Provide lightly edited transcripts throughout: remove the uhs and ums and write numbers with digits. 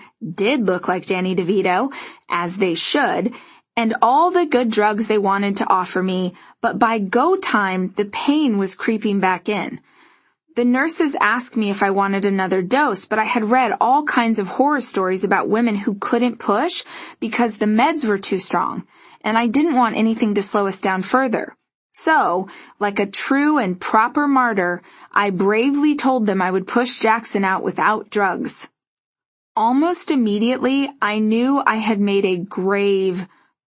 did look like Danny DeVito, as they should, and all the good drugs they wanted to offer me, but by go time, the pain was creeping back in. The nurses asked me if I wanted another dose, but I had read all kinds of horror stories about women who couldn't push because the meds were too strong, and I didn't want anything to slow us down further. So, like a true and proper martyr, I bravely told them I would push Jackson out without drugs. Almost immediately, I knew I had made a grave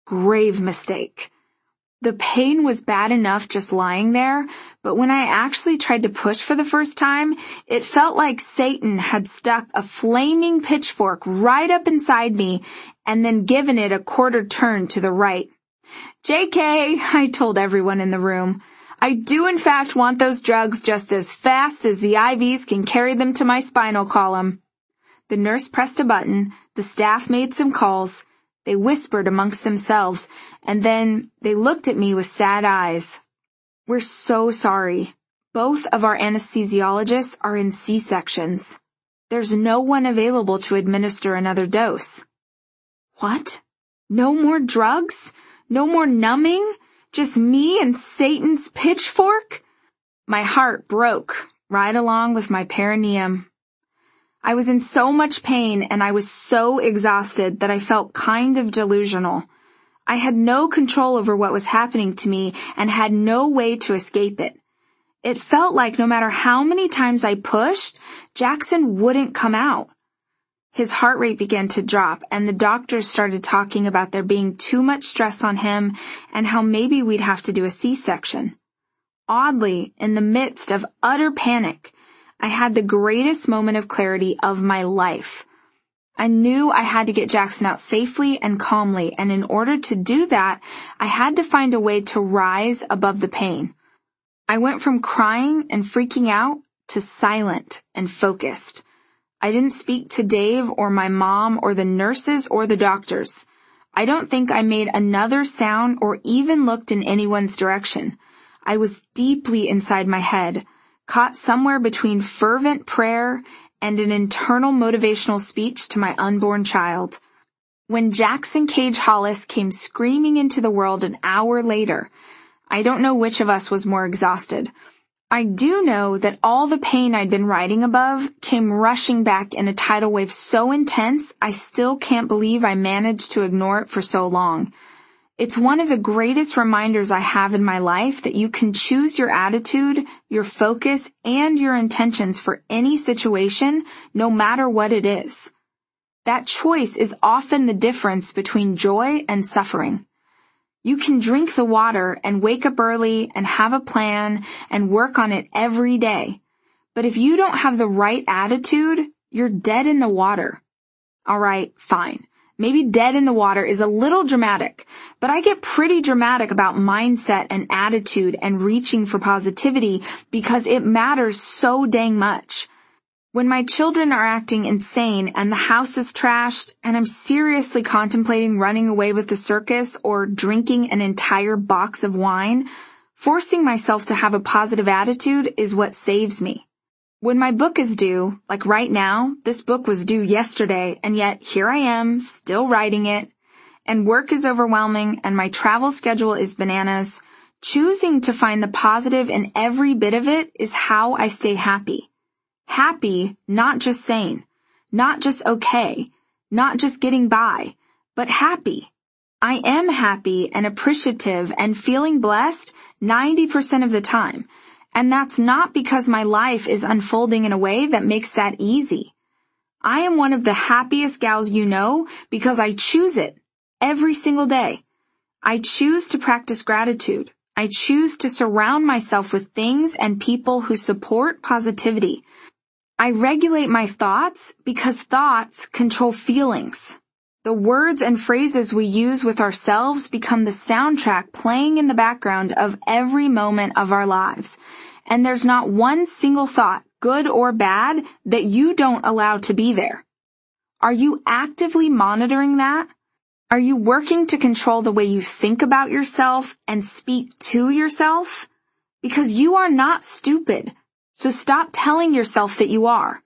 mistake. The pain was bad enough just lying there, but when I actually tried to push for the first time, it felt like Satan had stuck a flaming pitchfork right up inside me and then given it a quarter turn to the right. JK, I told everyone in the room. I do in fact want those drugs just as fast as the IVs can carry them to my spinal column. The nurse pressed a button, the staff made some calls, they whispered amongst themselves, and then they looked at me with sad eyes. We're so sorry. Both of our anesthesiologists are in C-sections. There's no one available to administer another dose. What? No more drugs? No more numbing? Just me and Satan's pitchfork? My heart broke, right along with my perineum. I was in so much pain and I was so exhausted that I felt kind of delusional. I had no control over what was happening to me and had no way to escape it. It felt like no matter how many times I pushed, Jackson wouldn't come out. His heart rate began to drop and the doctors started talking about there being too much stress on him and how maybe we'd have to do a C-section. Oddly, in the midst of utter panic, I had the greatest moment of clarity of my life. I knew I had to get Jackson out safely and calmly, and in order to do that, I had to find a way to rise above the pain. I went from crying and freaking out to silent and focused. I didn't speak to Dave or my mom or the nurses or the doctors. I don't think I made another sound or even looked in anyone's direction. I was deeply inside my head, caught somewhere between fervent prayer and an internal motivational speech to my unborn child. When Jackson Cage Hollis came screaming into the world an hour later, I don't know which of us was more exhausted. I do know that all the pain I'd been riding above came rushing back in a tidal wave so intense I still can't believe I managed to ignore it for so long. It's one of the greatest reminders I have in my life that you can choose your attitude, your focus, and your intentions for any situation, no matter what it is. That choice is often the difference between joy and suffering. You can drink the water and wake up early and have a plan and work on it every day. But if you don't have the right attitude, you're dead in the water. All right, fine. Maybe dead in the water is a little dramatic, but I get pretty dramatic about mindset and attitude and reaching for positivity because it matters so dang much. When my children are acting insane and the house is trashed and I'm seriously contemplating running away with the circus or drinking an entire box of wine, forcing myself to have a positive attitude is what saves me. When my book is due, like right now, this book was due yesterday, and yet here I am, still writing it, and work is overwhelming, and my travel schedule is bananas, choosing to find the positive in every bit of it is how I stay happy. Happy, not just sane, not just okay, not just getting by, but happy. I am happy and appreciative and feeling blessed 90% of the time. And that's not because my life is unfolding in a way that makes that easy. I am one of the happiest gals you know because I choose it every single day. I choose to practice gratitude. I choose to surround myself with things and people who support positivity. I regulate my thoughts because thoughts control feelings. The words and phrases we use with ourselves become the soundtrack playing in the background of every moment of our lives. And there's not one single thought, good or bad, that you don't allow to be there. Are you actively monitoring that? Are you working to control the way you think about yourself and speak to yourself? Because you are not stupid, so stop telling yourself that you are.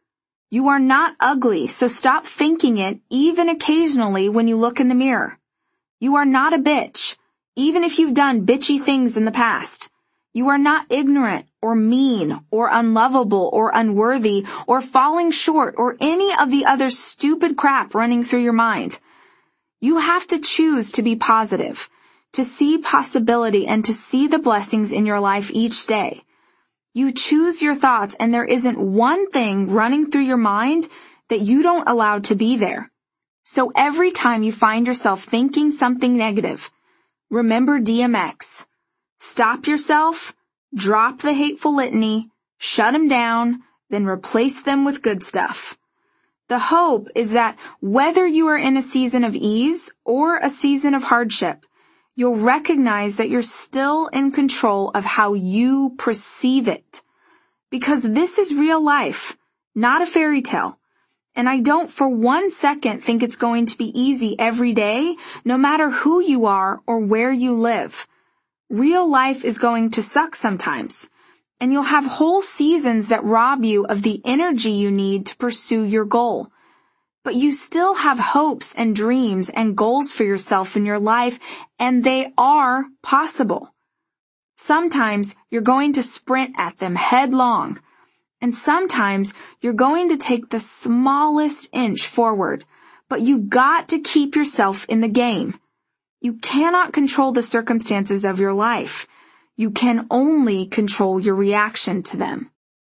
You are not ugly, so stop thinking it even occasionally when you look in the mirror. You are not a bitch, even if you've done bitchy things in the past. You are not ignorant or mean or unlovable or unworthy or falling short or any of the other stupid crap running through your mind. You have to choose to be positive, to see possibility and to see the blessings in your life each day. You choose your thoughts and there isn't one thing running through your mind that you don't allow to be there. So every time you find yourself thinking something negative, remember DMX. Stop yourself, drop the hateful litany, shut them down, then replace them with good stuff. The hope is that whether you are in a season of ease or a season of hardship, you'll recognize that you're still in control of how you perceive it. Because this is real life, not a fairy tale. And I don't for 1 second think it's going to be easy every day, no matter who you are or where you live. Real life is going to suck sometimes, and you'll have whole seasons that rob you of the energy you need to pursue your goal. But you still have hopes and dreams and goals for yourself in your life, and they are possible. Sometimes you're going to sprint at them headlong, and sometimes you're going to take the smallest inch forward, but you've got to keep yourself in the game. You cannot control the circumstances of your life. You can only control your reaction to them.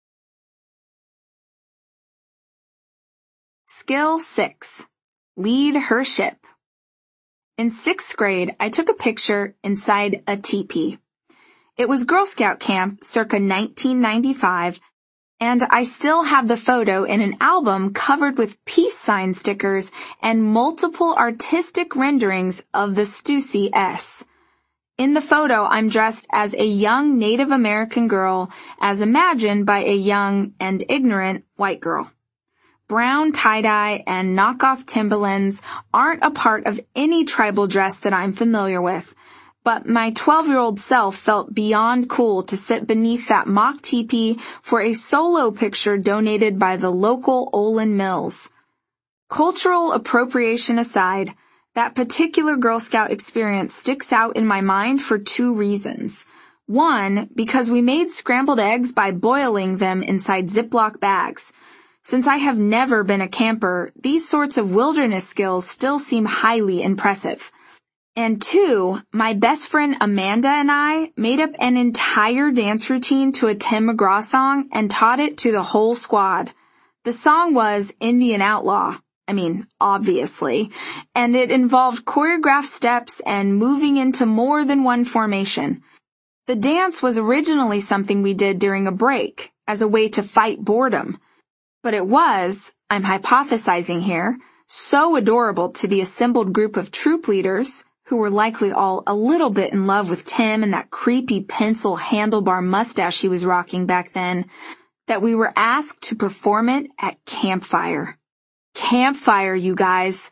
Skill 6. Lead her ship. In 6th grade, I took a picture inside a teepee. It was Girl Scout camp circa 1995, and I still have the photo in an album covered with peace sign stickers and multiple artistic renderings of the Stussy S. In the photo, I'm dressed as a young Native American girl as imagined by a young and ignorant white girl. Brown tie-dye and knockoff Timberlands aren't a part of any tribal dress that I'm familiar with, but my 12-year-old self felt beyond cool to sit beneath that mock teepee for a solo picture donated by the local Olin Mills. Cultural appropriation aside, that particular Girl Scout experience sticks out in my mind for 2 reasons. 1, because we made scrambled eggs by boiling them inside Ziploc bags. Since I have never been a camper, these sorts of wilderness skills still seem highly impressive. And 2, my best friend Amanda and I made up an entire dance routine to a Tim McGraw song and taught it to the whole squad. The song was Indian Outlaw. Obviously. And it involved choreographed steps and moving into more than one formation. The dance was originally something we did during a break as a way to fight boredom. But it was, I'm hypothesizing here, so adorable to the assembled group of troop leaders, who were likely all a little bit in love with Tim and that creepy pencil handlebar mustache he was rocking back then, that we were asked to perform it at Campfire. Campfire, you guys.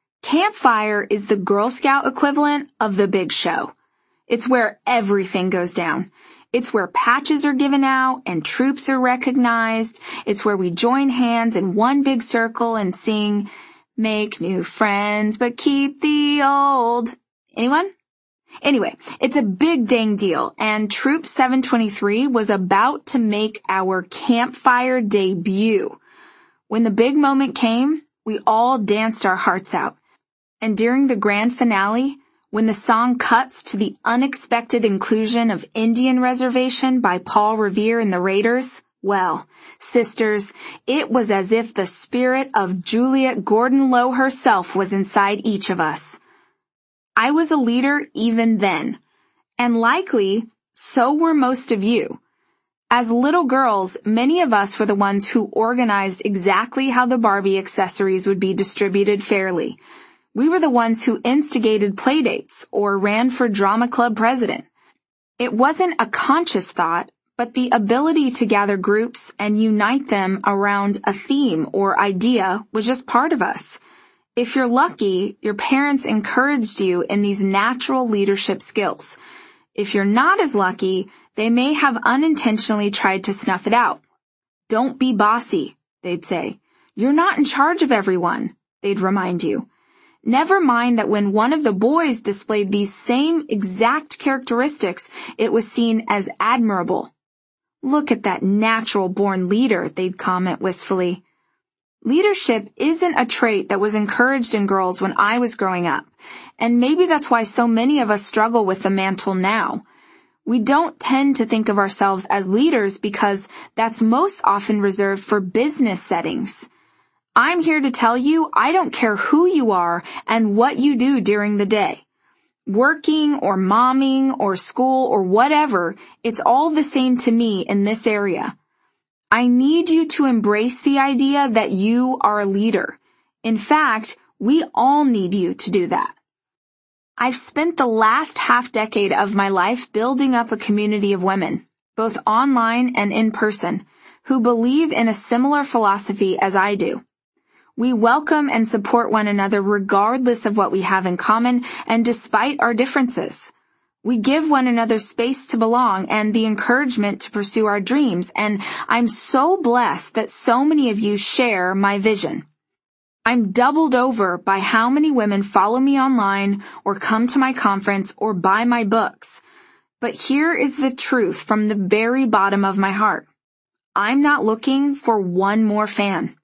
Campfire is the Girl Scout equivalent of the big show. It's where everything goes down. It's where patches are given out and troops are recognized. It's where we join hands in one big circle and sing, "Make new friends, but keep the old." Anyone? Anyway, it's a big dang deal, and Troop 723 was about to make our Campfire debut. When the big moment came, we all danced our hearts out. And during the grand finale, when the song cuts to the unexpected inclusion of Indian Reservation by Paul Revere and the Raiders, well, sisters, it was as if the spirit of Juliet Gordon-Low herself was inside each of us. I was a leader even then, and likely so were most of you. As little girls, many of us were the ones who organized exactly how the Barbie accessories would be distributed fairly. We were the ones who instigated playdates or ran for drama club president. It wasn't a conscious thought, but the ability to gather groups and unite them around a theme or idea was just part of us. If you're lucky, your parents encouraged you in these natural leadership skills. If you're not as lucky, they may have unintentionally tried to snuff it out. "Don't be bossy," they'd say. You're not in charge of everyone, they'd remind you. Never mind that when one of the boys displayed these same exact characteristics, it was seen as admirable. Look at that natural-born leader, they'd comment wistfully. Leadership isn't a trait that was encouraged in girls when I was growing up, and maybe that's why so many of us struggle with the mantle now. We don't tend to think of ourselves as leaders because that's most often reserved for business settings. I'm here to tell you I don't care who you are and what you do during the day. Working or momming or school or whatever, it's all the same to me in this area. I need you to embrace the idea that you are a leader. In fact, we all need you to do that. I've spent the last half-decade of my life building up a community of women, both online and in person, who believe in a similar philosophy as I do. We welcome and support one another regardless of what we have in common and despite our differences. We give one another space to belong and the encouragement to pursue our dreams, and I'm so blessed that so many of you share my vision. I'm doubled over by how many women follow me online or come to my conference or buy my books. But here is the truth from the very bottom of my heart. I'm not looking for one more fan.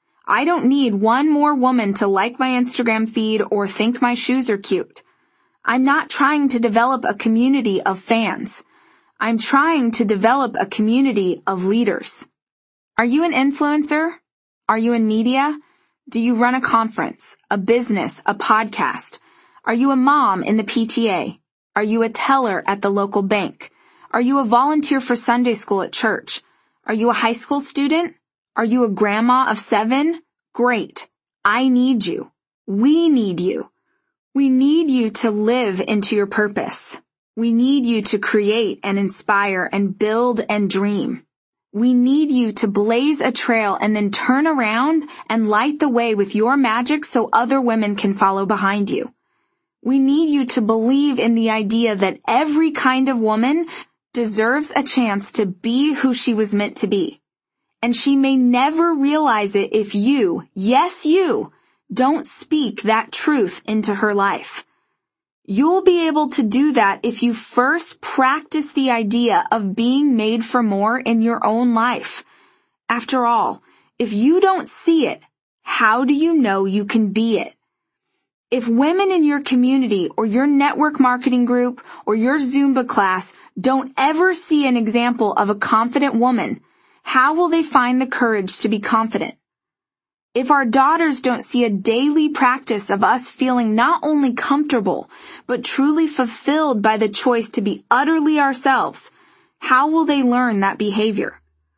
I don't need one more woman to like my Instagram feed or think my shoes are cute. I'm not trying to develop a community of fans. I'm trying to develop a community of leaders. Are you an influencer? Are you in media? Do you run a conference, a business, a podcast? Are you a mom in the PTA? Are you a teller at the local bank? Are you a volunteer for Sunday school at church? Are you a high school student? Are you a grandma of 7? Great. I need you. We need you. We need you to live into your purpose. We need you to create and inspire and build and dream. We need you to blaze a trail and then turn around and light the way with your magic so other women can follow behind you. We need you to believe in the idea that every kind of woman deserves a chance to be who she was meant to be. And she may never realize it if you, yes you, don't speak that truth into her life. You'll be able to do that if you first practice the idea of being made for more in your own life. After all, if you don't see it, how do you know you can be it? If women in your community or your network marketing group or your Zumba class don't ever see an example of a confident woman, how will they find the courage to be confident? If our daughters don't see a daily practice of us feeling not only comfortable, but truly fulfilled by the choice to be utterly ourselves, how will they learn that behavior?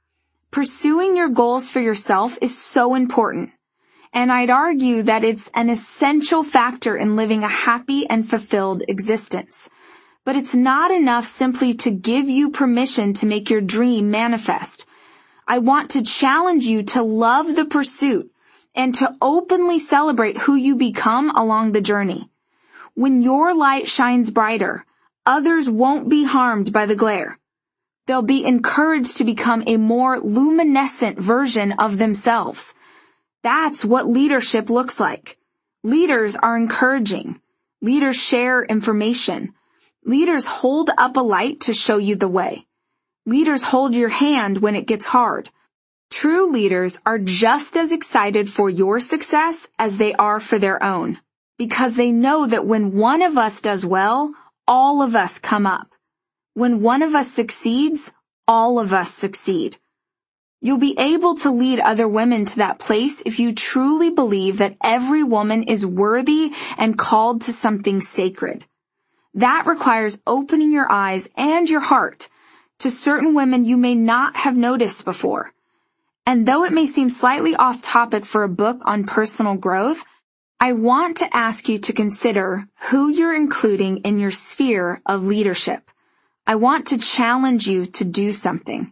Pursuing your goals for yourself is so important, and I'd argue that it's an essential factor in living a happy and fulfilled existence. But it's not enough simply to give you permission to make your dream manifest. I want to challenge you to love the pursuit and to openly celebrate who you become along the journey. When your light shines brighter, others won't be harmed by the glare. They'll be encouraged to become a more luminescent version of themselves. That's what leadership looks like. Leaders are encouraging. Leaders share information. Leaders hold up a light to show you the way. Leaders hold your hand when it gets hard. True leaders are just as excited for your success as they are for their own, because they know that when one of us does well, all of us come up. When one of us succeeds, all of us succeed. You'll be able to lead other women to that place if you truly believe that every woman is worthy and called to something sacred. That requires opening your eyes and your heart to certain women you may not have noticed before. And though it may seem slightly off topic for a book on personal growth, I want to ask you to consider who you're including in your sphere of leadership. I want to challenge you to do something.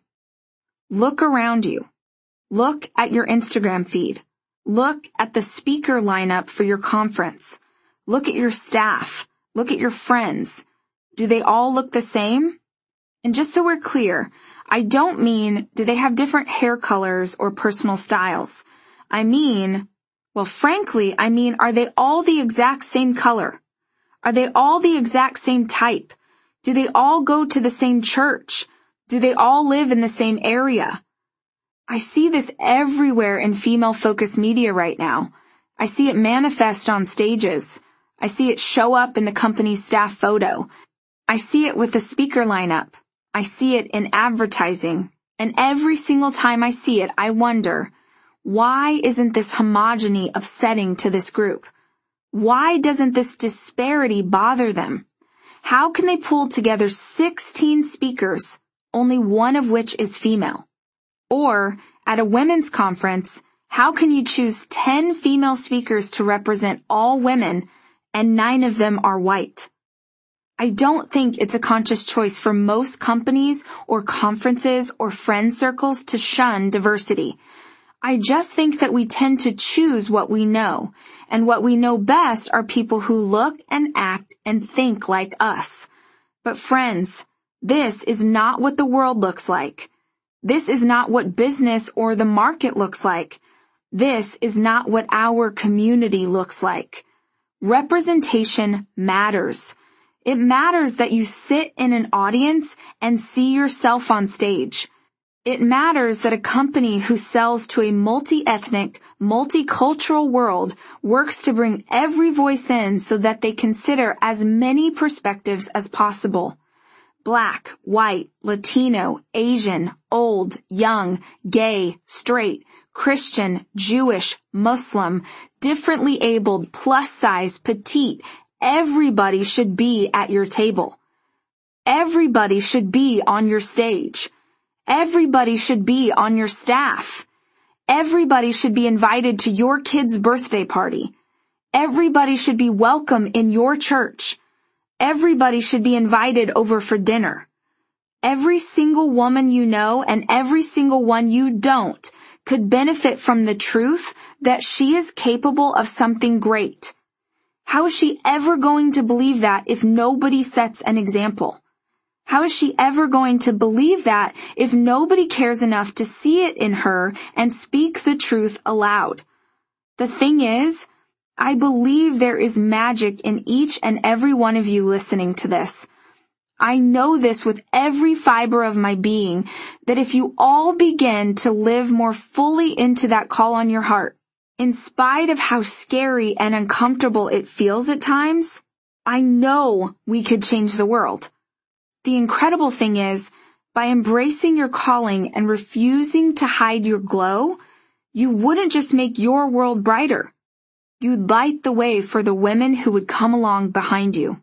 Look around you. Look at your Instagram feed. Look at the speaker lineup for your conference. Look at your staff. Look at your friends. Do they all look the same? And just so we're clear, I don't mean do they have different hair colors or personal styles. Frankly, are they all the exact same color? Are they all the exact same type? Do they all go to the same church? Do they all live in the same area? I see this everywhere in female-focused media right now. I see it manifest on stages. I see it show up in the company's staff photo. I see it with the speaker lineup. I see it in advertising. And every single time I see it, I wonder, why isn't this homogeny of setting to this group? Why doesn't this disparity bother them? How can they pull together 16 speakers, only one of which is female? Or, at a women's conference, how can you choose 10 female speakers to represent all women and 9 of them are white? I don't think it's a conscious choice for most companies or conferences or friend circles to shun diversity. I just think that we tend to choose what we know, and what we know best are people who look and act and think like us. But friends, this is not what the world looks like. This is not what business or the market looks like. This is not what our community looks like. Representation matters. It matters that you sit in an audience and see yourself on stage. It matters that a company who sells to a multi-ethnic, multicultural world works to bring every voice in so that they consider as many perspectives as possible. Black, white, Latino, Asian, old, young, gay, straight, Christian, Jewish, Muslim, differently abled, plus size, petite. Everybody should be at your table. Everybody should be on your stage. Everybody should be on your staff. Everybody should be invited to your kid's birthday party. Everybody should be welcome in your church. Everybody should be invited over for dinner. Every single woman you know and every single one you don't could benefit from the truth that she is capable of something great. How is she ever going to believe that if nobody sets an example? How is she ever going to believe that if nobody cares enough to see it in her and speak the truth aloud? The thing is, I believe there is magic in each and every one of you listening to this. I know this with every fiber of my being, that if you all begin to live more fully into that call on your heart, in spite of how scary and uncomfortable it feels at times, I know we could change the world. The incredible thing is, by embracing your calling and refusing to hide your glow, you wouldn't just make your world brighter. You'd light the way for the women who would come along behind you.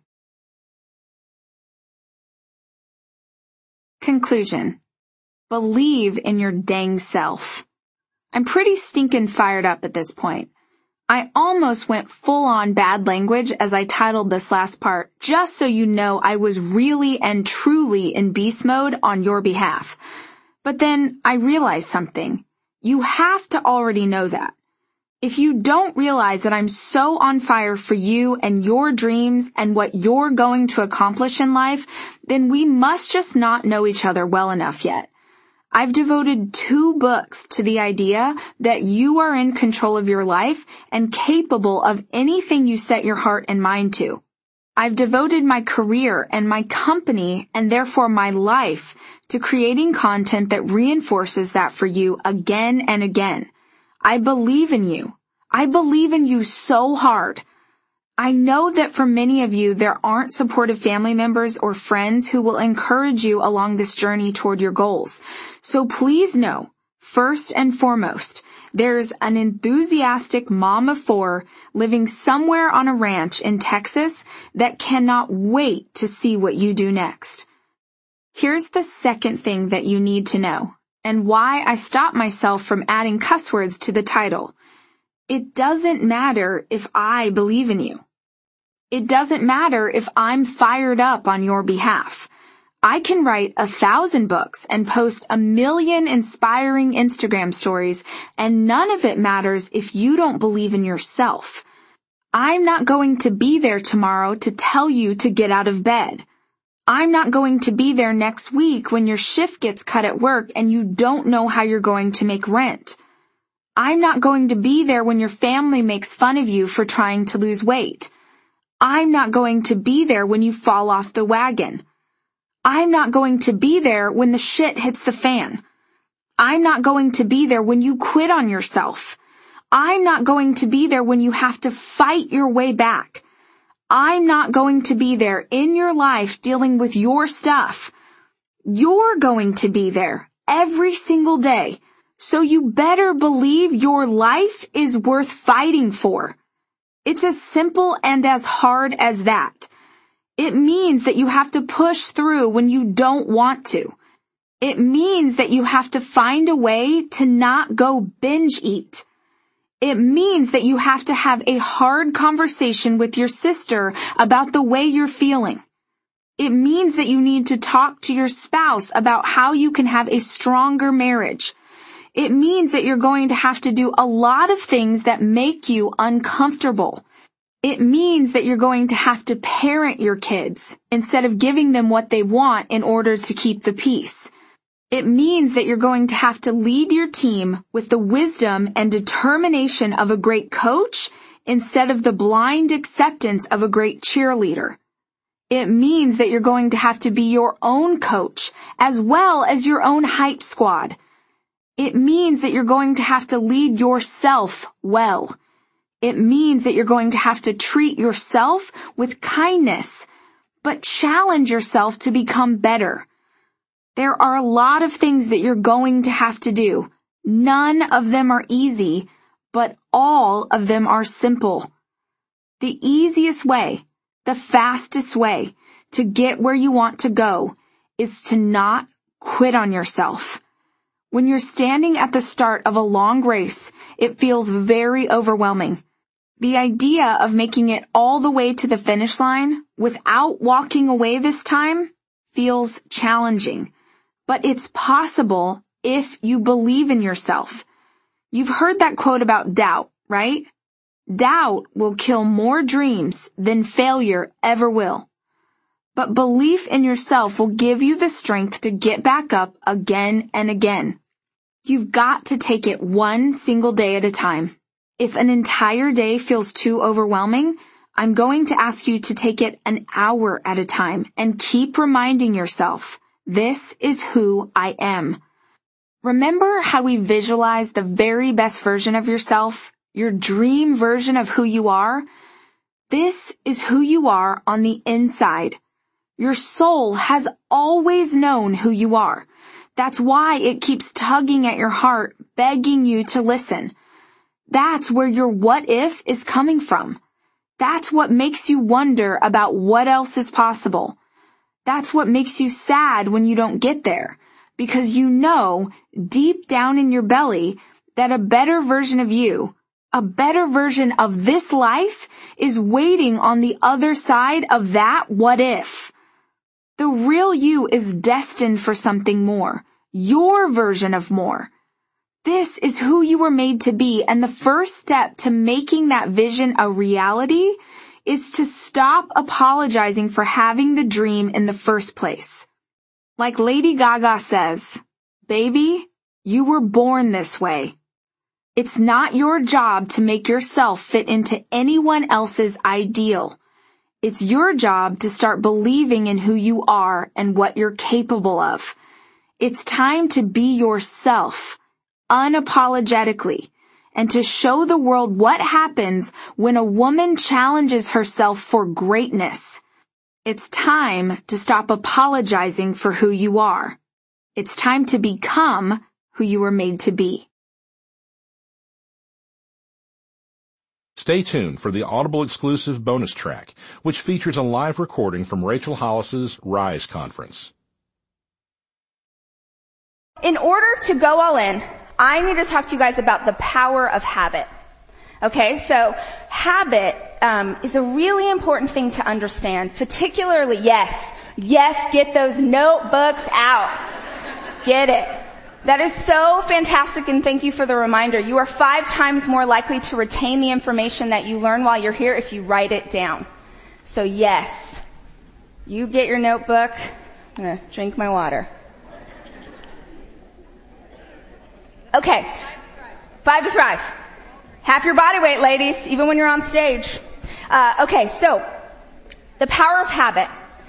Conclusion. Believe in your dang self. I'm pretty stinking fired up at this point. I almost went full-on bad language as I titled this last part, just so you know I was really and truly in beast mode on your behalf. But then I realized something. You have to already know that. If you don't realize that I'm so on fire for you and your dreams and what you're going to accomplish in life, then we must just not know each other well enough yet. I've devoted 2 books to the idea that you are in control of your life and capable of anything you set your heart and mind to. I've devoted my career and my company, and therefore my life, to creating content that reinforces that for you again and again. I believe in you. I believe in you so hard. I know that for many of you, there aren't supportive family members or friends who will encourage you along this journey toward your goals. So please know, first and foremost, there's an enthusiastic mom of 4 living somewhere on a ranch in Texas that cannot wait to see what you do next. Here's the second thing that you need to know, and why I stopped myself from adding cuss words to the title. It doesn't matter if I believe in you. It doesn't matter if I'm fired up on your behalf. I can write 1,000 books and post 1 million inspiring Instagram stories, and none of it matters if you don't believe in yourself. I'm not going to be there tomorrow to tell you to get out of bed. I'm not going to be there next week when your shift gets cut at work and you don't know how you're going to make rent. I'm not going to be there when your family makes fun of you for trying to lose weight. I'm not going to be there when you fall off the wagon. I'm not going to be there when the shit hits the fan. I'm not going to be there when you quit on yourself. I'm not going to be there when you have to fight your way back. I'm not going to be there in your life dealing with your stuff. You're going to be there every single day. So you better believe your life is worth fighting for. It's as simple and as hard as that. It means that you have to push through when you don't want to. It means that you have to find a way to not go binge eat. It means that you have to have a hard conversation with your sister about the way you're feeling. It means that you need to talk to your spouse about how you can have a stronger marriage. It means that you're going to have to do a lot of things that make you uncomfortable. It means that you're going to have to parent your kids instead of giving them what they want in order to keep the peace. It means that you're going to have to lead your team with the wisdom and determination of a great coach instead of the blind acceptance of a great cheerleader. It means that you're going to have to be your own coach as well as your own hype squad. It means that you're going to have to lead yourself well. It means that you're going to have to treat yourself with kindness, but challenge yourself to become better. There are a lot of things that you're going to have to do. None of them are easy, but all of them are simple. The easiest way, the fastest way to get where you want to go is to not quit on yourself. When you're standing at the start of a long race, it feels very overwhelming. The idea of making it all the way to the finish line without walking away this time feels challenging. But it's possible if you believe in yourself. You've heard that quote about doubt, right? Doubt will kill more dreams than failure ever will. But belief in yourself will give you the strength to get back up again and again. You've got to take it one single day at a time. If an entire day feels too overwhelming, I'm going to ask you to take it an hour at a time and keep reminding yourself, this is who I am. Remember how we visualize the very best version of yourself, your dream version of who you are? This is who you are on the inside. Your soul has always known who you are. That's why it keeps tugging at your heart, begging you to listen. That's where your what if is coming from. That's what makes you wonder about what else is possible. That's what makes you sad when you don't get there, because you know deep down in your belly that a better version of you, a better version of this life is waiting on the other side of that what if. The real you is destined for something more, your version of more. This is who you were made to be, and the first step to making that vision a reality is to stop apologizing for having the dream in the first place. Like Lady Gaga says, baby, you were born this way. It's not your job to make yourself fit into anyone else's ideal. It's your job to start believing in who you are and what you're capable of. It's time to be yourself, unapologetically, and to show the world what happens when a woman challenges herself for greatness. It's time to stop apologizing for who you are. It's time to become who you were made to be. Stay tuned for the Audible exclusive bonus track, which features a live recording from Rachel Hollis's Rise conference. In order to go all in, I need to talk to you guys about the power of habit. Okay, so habit is a really important thing to understand, particularly, yes, get those notebooks out. Get it. That is so fantastic, and thank you for the reminder. You are 5 times more likely to retain the information that you learn while you're here if you write it down. So yes, you get your notebook. I'm gonna drink my water. Okay. 5 to thrive. Half your body weight, ladies, even when you're on stage. Okay, so the power of habit.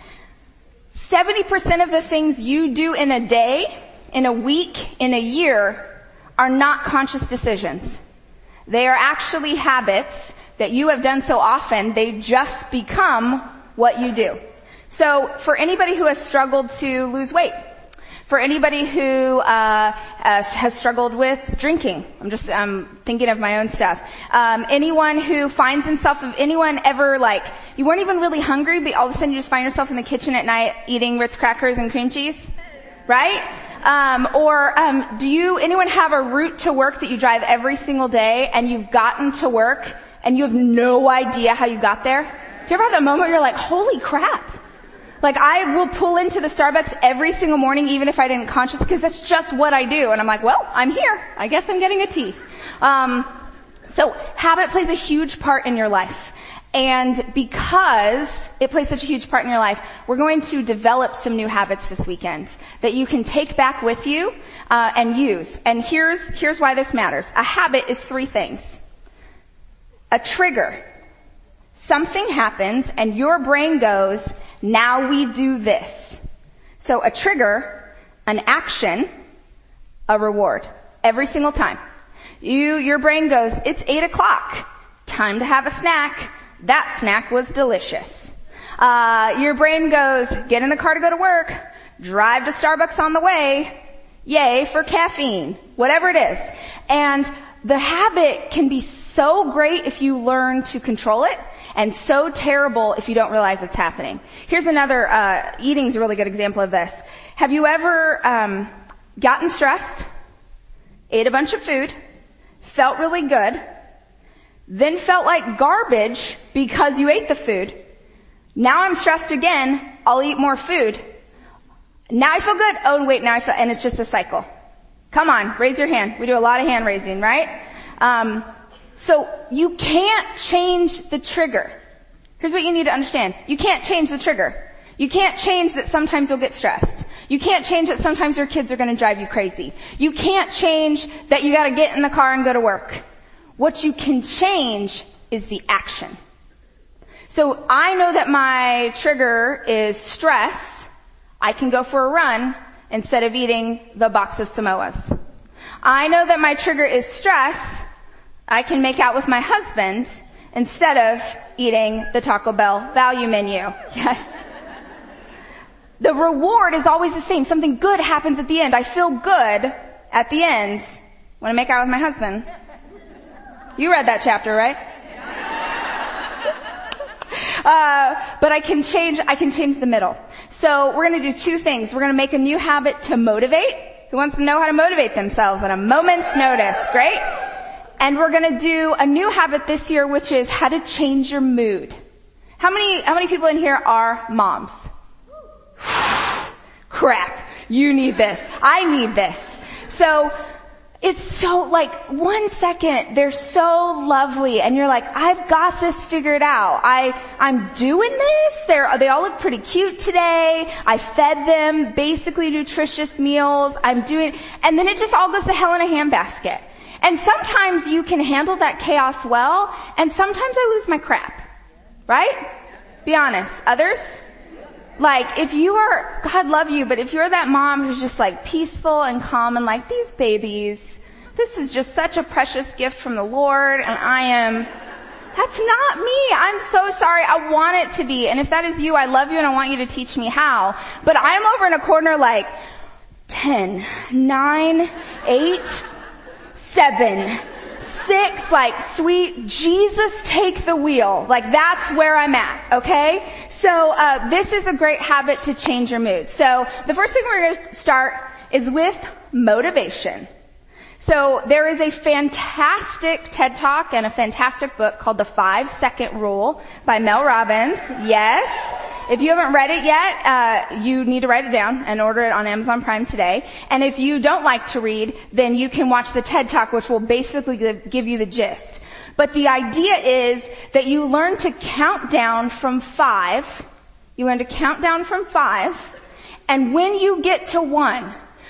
70% of the things you do in a day, in a week, in a year are not conscious decisions. They are actually habits that you have done so often, they just become what you do. So for anybody who has struggled to lose weight, for anybody who has struggled with drinking, I'm thinking of my own stuff. Anyone who finds himself, if anyone ever you weren't even really hungry, but all of a sudden you just find yourself in the kitchen at night eating Ritz crackers and cream cheese, right? Anyone have a route to work that you drive every single day and you've gotten to work and you have no idea how you got there? Do you ever have that moment where you're like, holy crap? I will pull into the Starbucks every single morning, even if I didn't consciously, because that's just what I do. And I'm like, well, I'm here. I guess I'm getting a tea. So habit plays a huge part in your life. And because it plays such a huge part in your life, we're going to develop some new habits this weekend that you can take back with you, and use. And here's why this matters. A habit is 3 things. A trigger. Something happens and your brain goes, now we do this. So a trigger, an action, a reward. Every single time. Your brain goes, it's 8 o'clock. Time to have a snack. That snack was delicious. Your brain goes, get in the car to go to work. Drive to Starbucks on the way. Yay for caffeine. Whatever it is. And the habit can be so great if you learn to control it, and so terrible if you don't realize it's happening. Here's another, eating's a really good example of this. Have you ever, gotten stressed, ate a bunch of food, felt really good, then felt like garbage because you ate the food? Now I'm stressed again, I'll eat more food. Now I feel good, oh wait, now I feel, and it's just a cycle. Come on, raise your hand. We do a lot of hand raising, right? So you can't change the trigger. Here's what you need to understand. You can't change the trigger. You can't change that sometimes you'll get stressed. You can't change that sometimes your kids are going to drive you crazy. You can't change that you got to get in the car and go to work. What you can change is the action. So I know that my trigger is stress. I can go for a run instead of eating the box of Samoas. I know that my trigger is stress. I can make out with my husband instead of eating the Taco Bell value menu. Yes. The reward is always the same. Something good happens at the end. I feel good at the end when I make out with my husband. You read that chapter, right? But I can change the middle. So we're going to do 2 things. We're going to make a new habit to motivate. Who wants to know how to motivate themselves at a moment's notice? Great. And we're going to do a new habit this year, which is how to change your mood. How many people in here are moms? Crap. You need this. I need this. So it's so 1 second, they're so lovely and you're like, I've got this figured out. I'm doing this. They all look pretty cute today. I fed them basically nutritious meals. and then it just all goes to hell in a handbasket. And sometimes you can handle that chaos well, and sometimes I lose my crap. Right? Be honest. Others? If you are, God love you, but if you're that mom who's just peaceful and calm and these babies, this is just such a precious gift from the Lord, and that's not me. I'm so sorry. I want it to be. And if that is you, I love you and I want you to teach me how. But I'm over in a corner 10, 9, 8, 7, 6, sweet Jesus, take the wheel. That's where I'm at, okay? So, this is a great habit to change your mood. So, the first thing we're going to start is with motivation. So, there is a fantastic TED Talk and a fantastic book called The 5-Second Rule by Mel Robbins. Yes. If you haven't read it yet, you need to write it down and order it on Amazon Prime today. And if you don't like to read, then you can watch the TED Talk, which will basically give you the gist. But the idea is that you learn to count down from 5. You learn to count down from 5. And when you get to 1,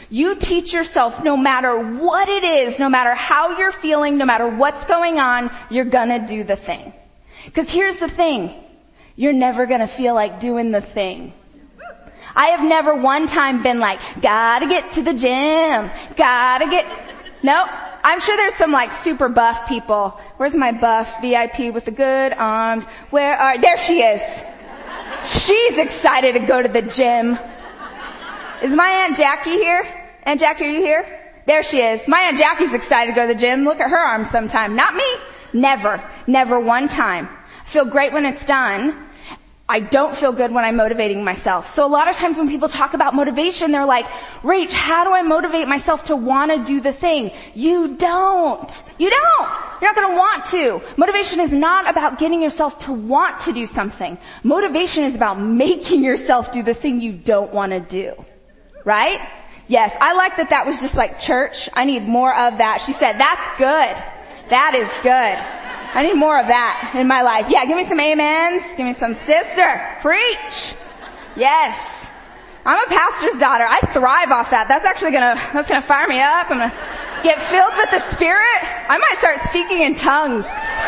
You teach yourself no matter what it is, no matter how you're feeling, no matter what's going on, you're gonna do the thing. Because here's the thing. You're never gonna feel like doing the thing. I have never one time been like, gotta get to the gym, nope. I'm sure there's some like super buff people. Where's my buff VIP with the good arms? There she is. She's excited to go to the gym. Is my Aunt Jackie here? Aunt Jackie, are you here? There she is. My Aunt Jackie's excited to go to the gym. Look at her arms sometime. Not me. Never one time. I feel great when it's done. I don't feel good when I'm motivating myself. So a lot of times when people talk about motivation, they're like, Rach, how do I motivate myself to want to do the thing? You don't. You're not going to want to. Motivation is not about getting yourself to want to do something. Motivation is about making yourself do the thing you don't want to do. Right? Yes, I like that was just like church. I need more of that. She said, that's good. That is good. I need more of that in my life. Yeah, give me some amens. Give me some sister. Preach. Yes. I'm a pastor's daughter. I thrive off that. That's gonna fire me up. I'm gonna get filled with the Spirit. I might start speaking in tongues.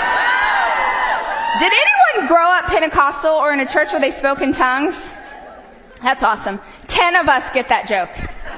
Did anyone grow up Pentecostal or in a church where they spoke in tongues? That's awesome. 10 of us get that joke.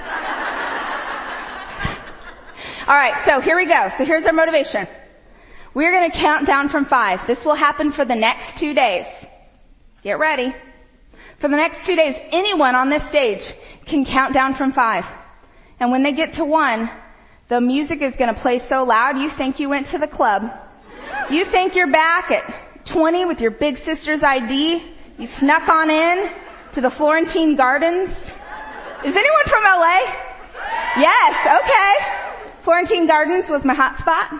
Alright, so here we go. So here's our motivation. We're going to count down from 5. This will happen for the next 2 days. Get ready. For the next 2 days, anyone on this stage can count down from 5. And when they get to 1, the music is going to play so loud you think you went to the club. You think you're back at 20 with your big sister's ID. You snuck on in to the Florentine Gardens. Is anyone from LA? Yes, okay. Florentine Gardens was my hot spot.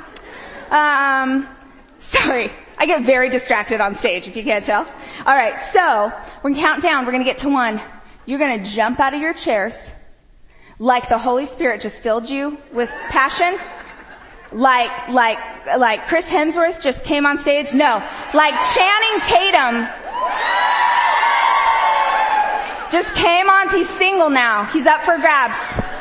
Sorry. I get very distracted on stage, if you can't tell. Alright, so, we're gonna count down, we're gonna get to 1. You're gonna jump out of your chairs, like the Holy Spirit just filled you with passion. Like Chris Hemsworth just came on stage. No. Like Channing Tatum just came on, he's single now. He's up for grabs.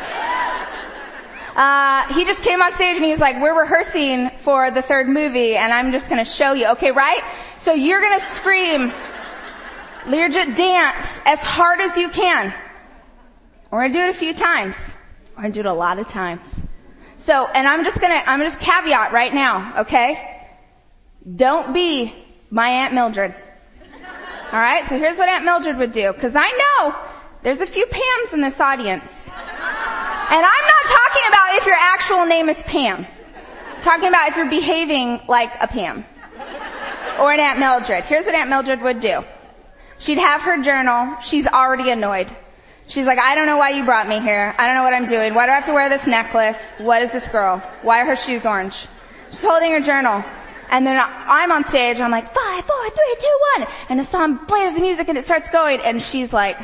He just came on stage and he's like, we're rehearsing for the 3rd movie and I'm just gonna show you. Okay, right? So you're gonna scream, Learjet, dance as hard as you can. We're gonna do it a few times. We're gonna do it a lot of times. So, and I'm just caveat right now, okay? Don't be my Aunt Mildred. Alright, so here's what Aunt Mildred would do, cause I know there's a few Pams in this audience. And I'm not talking about if your actual name is Pam. I'm talking about if you're behaving like a Pam. Or an Aunt Mildred. Here's what Aunt Mildred would do. She'd have her journal. She's already annoyed. She's like, I don't know why you brought me here. I don't know what I'm doing. Why do I have to wear this necklace? What is this girl? Why are her shoes orange? She's holding her journal. And then I'm on stage. I'm like, 5, 4, 3, 2, 1. And the song blares the music and it starts going. And she's like,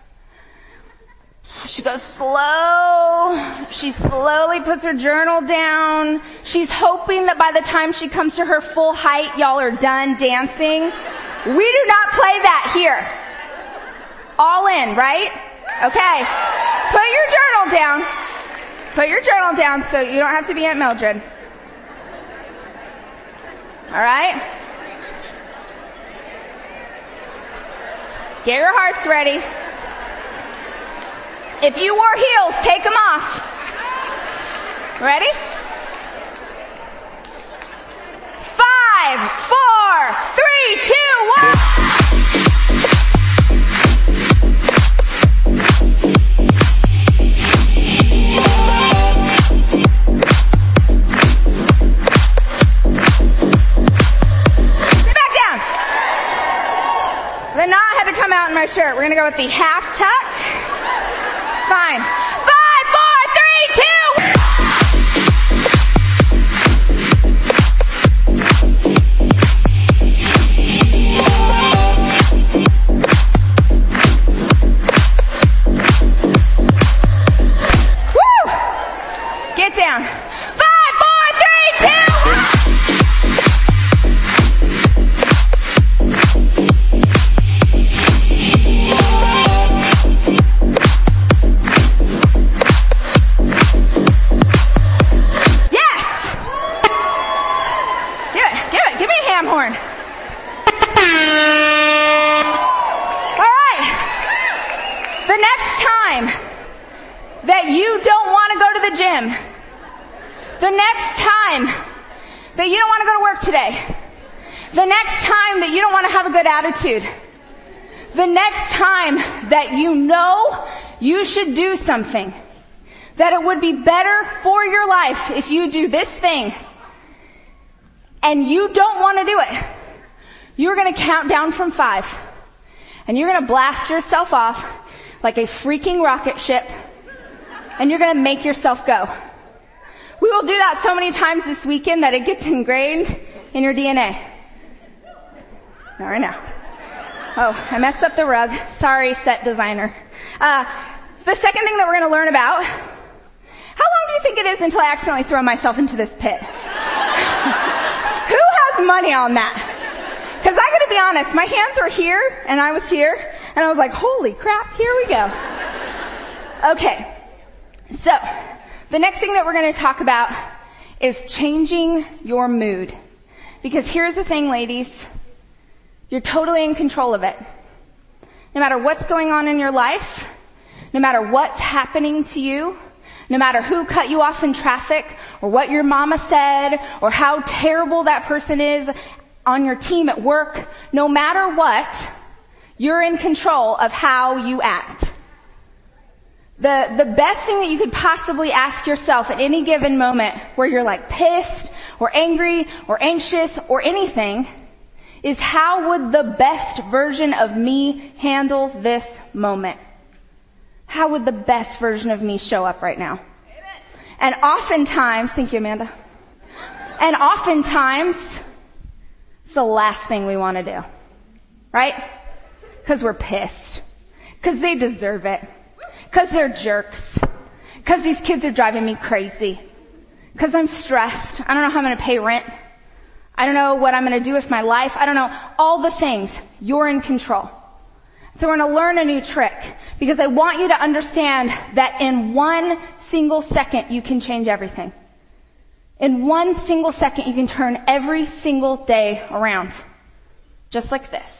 she goes slow. She slowly puts her journal down. She's hoping that by the time she comes to her full height, y'all are done dancing. We do not play that here. All in, right? Okay. Put your journal down. Put your journal down so you don't have to be Aunt Mildred. Alright? Get your hearts ready. If you wore heels, take them off. Ready? 5, 4, 3, 2, 1. The knot had to come out in my shirt. We're going to go with the half tuck. It's fine. 5, 4, 3, 2. Woo! Get down. 5, 4, 3, 2. time that you don't want to go to the gym, the next time that you don't want to go to work today, the next time that you don't want to have a good attitude, the next time that you know you should do something, that it would be better for your life if you do this thing, and you don't want to do it, you're going to count down from 5, and you're going to blast yourself off like a freaking rocket ship, and you're going to make yourself go. We will do that so many times this weekend that it gets ingrained in your DNA. Not right now. Oh, I messed up the rug. Sorry, set designer. The second thing that we're going to learn about, how long do you think it is until I accidentally throw myself into this pit? Who has money on that? Because I gotta be honest, my hands were here, and I was here, and I was like, holy crap, here we go. Okay. So, the next thing that we're going to talk about is changing your mood. Because here's the thing, ladies. You're totally in control of it. No matter what's going on in your life, no matter what's happening to you, no matter who cut you off in traffic, or what your mama said, or how terrible that person is on your team at work, no matter what, you're in control of how you act. The best thing that you could possibly ask yourself at any given moment where you're like pissed or angry or anxious or anything is, how would the best version of me handle this moment? How would the best version of me show up right now? Amen. And oftentimes, thank you, Amanda. And oftentimes, it's the last thing we want to do. Right? Because we're pissed. Because they deserve it. Because they're jerks. Because these kids are driving me crazy. Because I'm stressed. I don't know how I'm going to pay rent. I don't know what I'm going to do with my life. I don't know. All the things. You're in control. So we're going to learn a new trick. Because I want you to understand that in 1 single second you can change everything. In 1 single second you can turn every single day around. Just like this.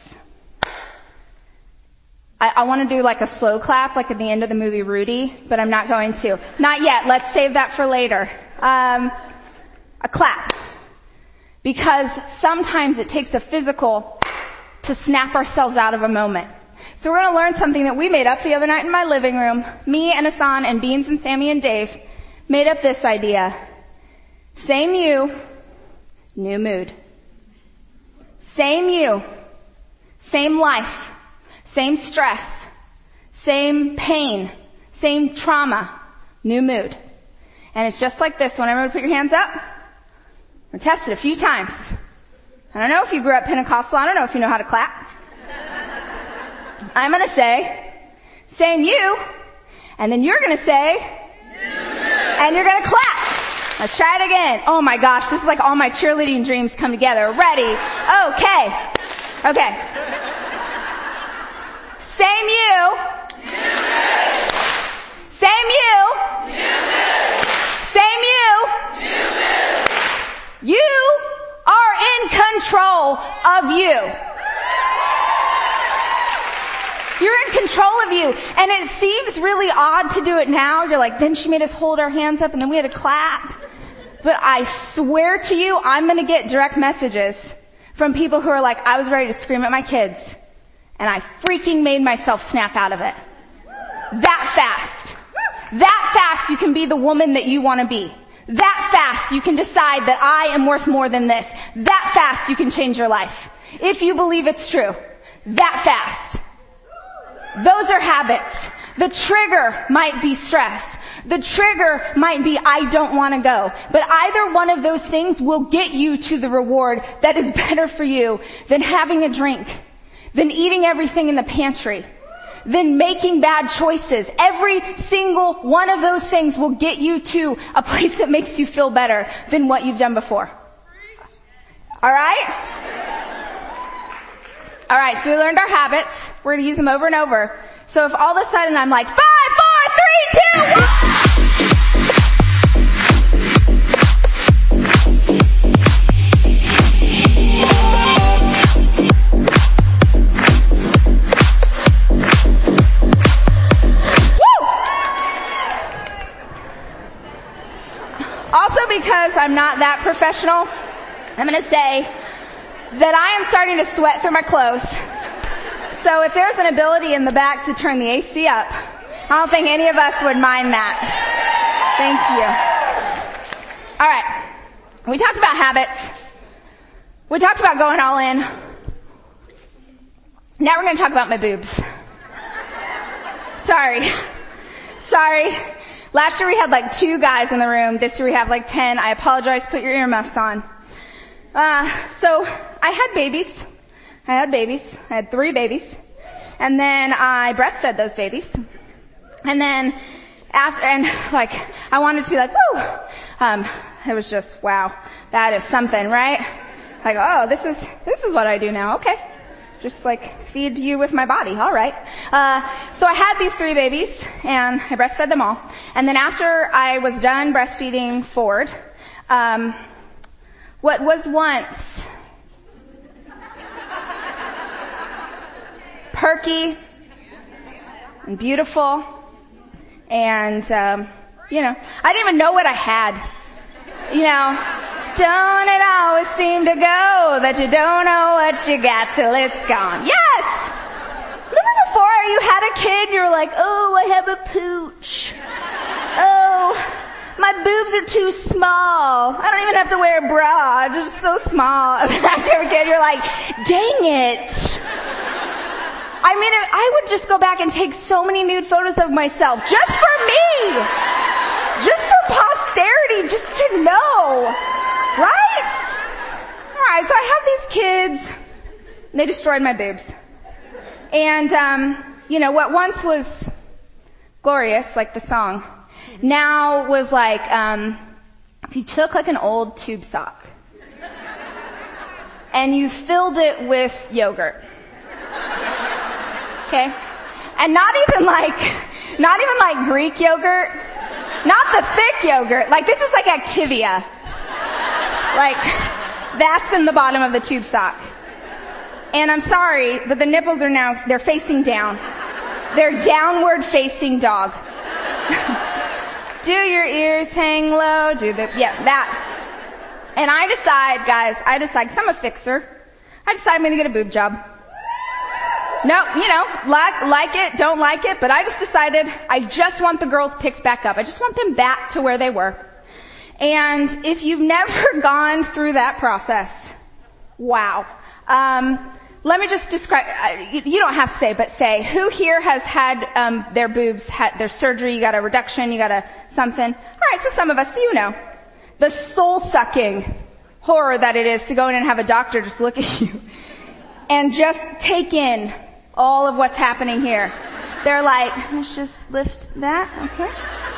I want to do like a slow clap, like at the end of the movie Rudy, but I'm not going to. Not yet. Let's save that for later. A clap. Because sometimes it takes a physical to snap ourselves out of a moment. So we're going to learn something that we made up the other night in my living room. Me and Asan and Beans and Sammy and Dave made up this idea. Same you, new mood. Same you, same life. Same stress, same pain, same trauma, new mood. And it's just like this. When everyone put your hands up, we're tested a few times. I don't know if you grew up Pentecostal. I don't know if you know how to clap. I'm going to say, same you, and then you're going to say, and you're going to clap. Let's try it again. Oh my gosh, this is like all my cheerleading dreams come together. Ready? Okay. Okay. Same you. Same you. Same you. You are in control of you. You're in control of you. And it seems really odd to do it now. You're like, then she made us hold our hands up and then we had to clap. But I swear to you, I'm going to get direct messages from people who are like, I was ready to scream at my kids. And I freaking made myself snap out of it. That fast. That fast you can be the woman that you want to be. That fast you can decide that I am worth more than this. That fast you can change your life. If you believe it's true. That fast. Those are habits. The trigger might be stress. The trigger might be I don't want to go. But either one of those things will get you to the reward that is better for you than having a drink, than eating everything in the pantry, than making bad choices. Every single one of those things will get you to a place that makes you feel better than what you've done before. Alright? Alright, so we learned our habits. We're going to use them over and over. So if all of a sudden I'm like, 5, 4, 3, 2, 1! not that professional. I'm going to say that I am starting to sweat through my clothes. So if there's an ability in the back to turn the AC up, I don't think any of us would mind that. Thank you. All right. We talked about habits. We talked about going all in. Now we're going to talk about my boobs. Sorry. Last year we had like 2 guys in the room. This year we have like 10. I apologize. Put your earmuffs on. So I had babies. I had 3 babies. And then I breastfed those babies. And then I wanted to be like, woo! It was just, wow, that is something, right? Like, oh, this is what I do now. Okay. Just like feed you with my body. All right. So I had these 3 babies and I breastfed them all. And then after I was done breastfeeding Ford, what was once perky and beautiful and, I didn't even know what I had. Don't it always seem to go that you don't know what you got till it's gone? Yes! Remember before you had a kid, you were like, oh, I have a pooch. Oh, my boobs are too small. I don't even have to wear a bra. They're just so small. And then after you have a kid, you're like, dang it. I would just go back and take so many nude photos of myself just for me. Just for posterity, just to know. Right? Alright, so I have these kids. And they destroyed my boobs. And, what once was glorious, like the song, now was like, if you took like an old tube sock and you filled it with yogurt. Okay? And not even like Greek yogurt. Not the thick yogurt. Like this is like Activia. Like, that's in the bottom of the tube sock. And I'm sorry, but the nipples are now, they're facing down. They're downward facing dog. Do your ears hang low? That. And I decide, 'cause I'm a fixer, I decide I'm gonna get a boob job. No, like it, don't like it, but I just decided I just want the girls picked back up. I just want them back to where they were. And if you've never gone through that process, wow. Let me just describe, you don't have to say, but say, who here has had, their boobs, had their surgery, you got a reduction, you got a something? Alright, so some of us, the soul-sucking horror that it is to go in and have a doctor just look at you and just take in all of what's happening here. They're like, let's just lift that, okay?